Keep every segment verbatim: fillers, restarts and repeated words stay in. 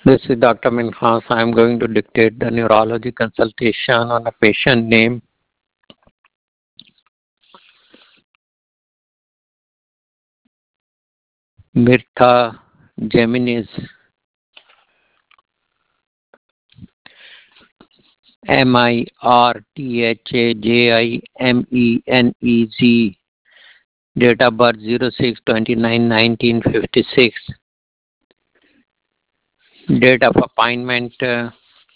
This is Doctor Minhas. I am going to dictate the neurology consultation on a patient name Mirtha Geminis, M I R T H A J I M E N E Z, date of birth zero six twenty-nine nineteen fifty-six, date of appointment uh,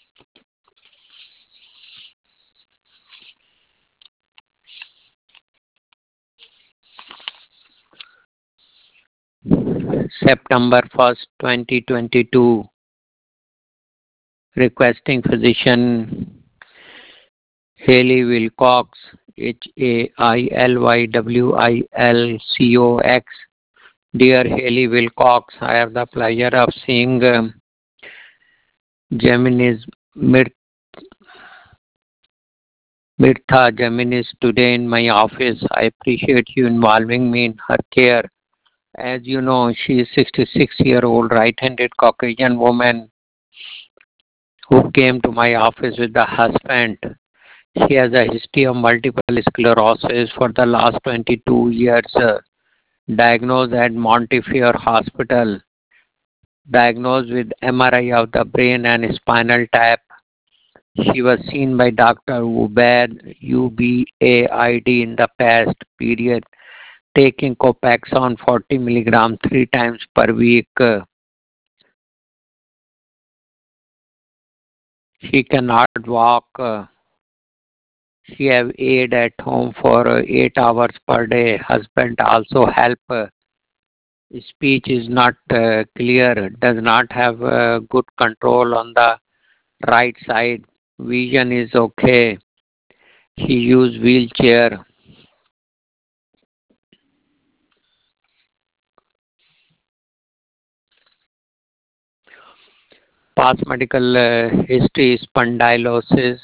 September first twenty twenty-two, requesting physician Haley Wilcox, H A I L Y W I L C O X. Dear Haley Wilcox, I have the pleasure of seeing um, Geminis, Mir- Mirtha Geminis today in my office. I appreciate you involving me in her care. As you know, she is sixty-six-year-old right-handed Caucasian woman who came to my office with the husband. She has a history of multiple sclerosis for the last twenty-two years, uh, diagnosed at Montefiore Hospital, diagnosed with M R I of the brain and spinal tap. She was seen by Doctor Ubaid, U B A I D, in the past period, taking Copaxone forty milligrams three times per week. She cannot walk. She have aid at home for uh, eight hours per day. Husband also help. Uh, speech is not uh, clear. Does not have uh, good control on the right side. Vision is okay. He use wheelchair. Past medical uh, history: spondylosis,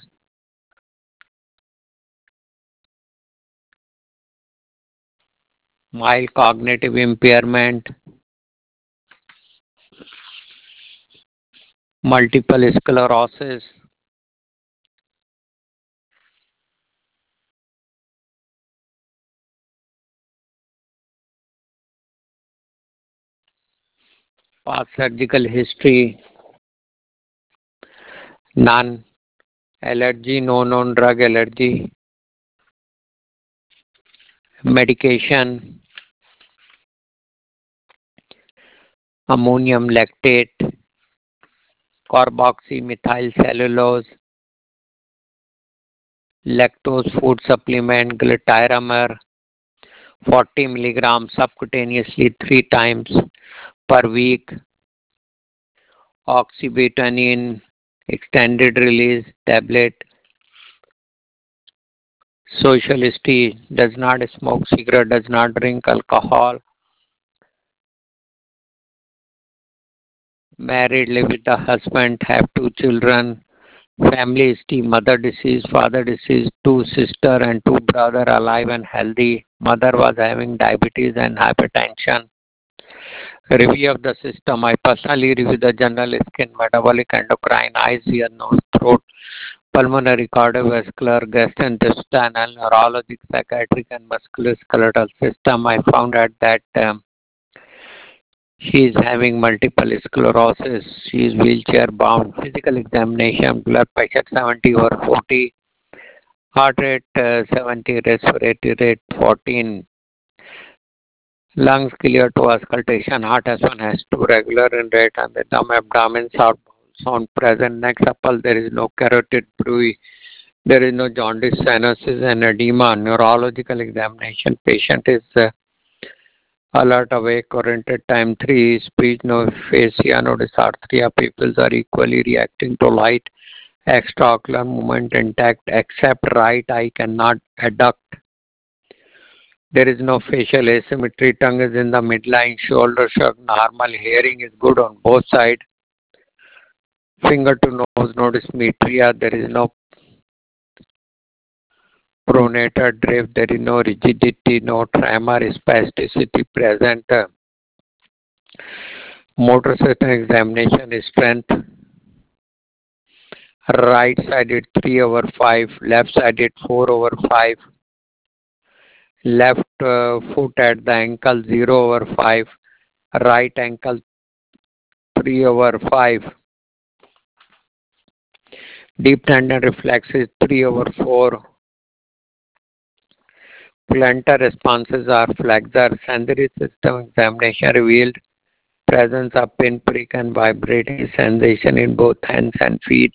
mild cognitive impairment, multiple sclerosis, past surgical history, none, allergy, no known drug allergy, medication, ammonium lactate, carboxymethyl cellulose, lactose food supplement, glutathione, forty milligrams subcutaneously three times per week, oxybutynin extended release tablet, social history: does not smoke cigarette, does not drink alcohol, married, live with the husband, have two children, family history: mother deceased, father deceased, two sister and two brother alive and healthy. Mother was having diabetes and hypertension. Review of the system: I personally review the general skin, metabolic, endocrine, eyes, ear, nose, throat, pulmonary, cardiovascular, gastrointestinal, neurologic, psychiatric, and musculoskeletal system. I found out that um, she is having multiple sclerosis. She is wheelchair bound. Physical examination: blood pressure seventy over forty, heart rate uh, seventy, respiratory rate fourteen, lungs clear to auscultation, heart S one, S two regular in rate, and the dumb abdomen sound, sound present. Next supple, there is no carotid bruit. There is no jaundice, cyanosis, and edema. Neurological examination: patient is uh, alert, awake, oriented. Time three, speech, no aphasia, no dysarthria. Pupils are equally reacting to light. Extraocular movement intact, except right eye cannot adduct. There is no facial asymmetry. Tongue is in the midline. Shoulder shrug normal. Hearing is good on both sides. Finger to nose, no dysmetria. There is no pronator drift. There is no rigidity, no tremor, spasticity present. Motor system examination strength. Right sided three over five, left sided four over five, left uh, foot at the ankle zero over five, right ankle three over five, deep tendon reflexes three over four, plantar responses are flexor. Sensory system examination revealed presence of pinprick and vibrating sensation in both hands and feet.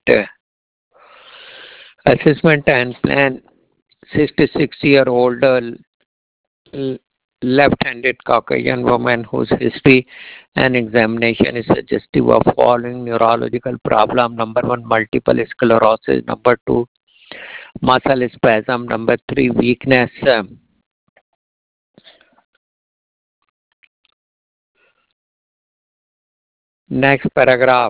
Assessment and plan. sixty-six-year-old uh, left-handed Caucasian woman whose history and examination is suggestive of following neurological problem. Number one, multiple sclerosis. Number two, muscle spasm. Number three, weakness. Next paragraph.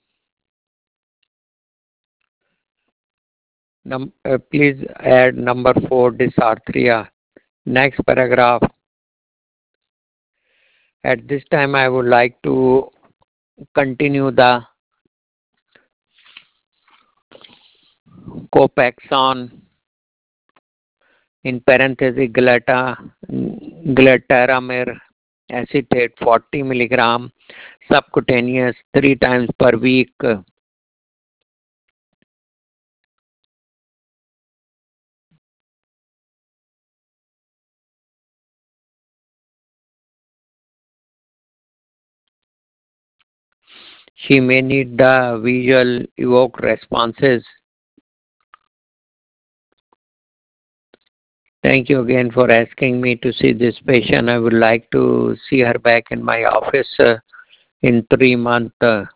Num- uh, please add number four, dysarthria. Next paragraph. At this time, I would like to continue the Copaxone in parenthesis glata, glutaramine acetate forty milligram subcutaneous three times per week. She may need the visual evoked responses. Thank you again for asking me to see this patient. I would like to see her back in my office uh, in three months. Uh,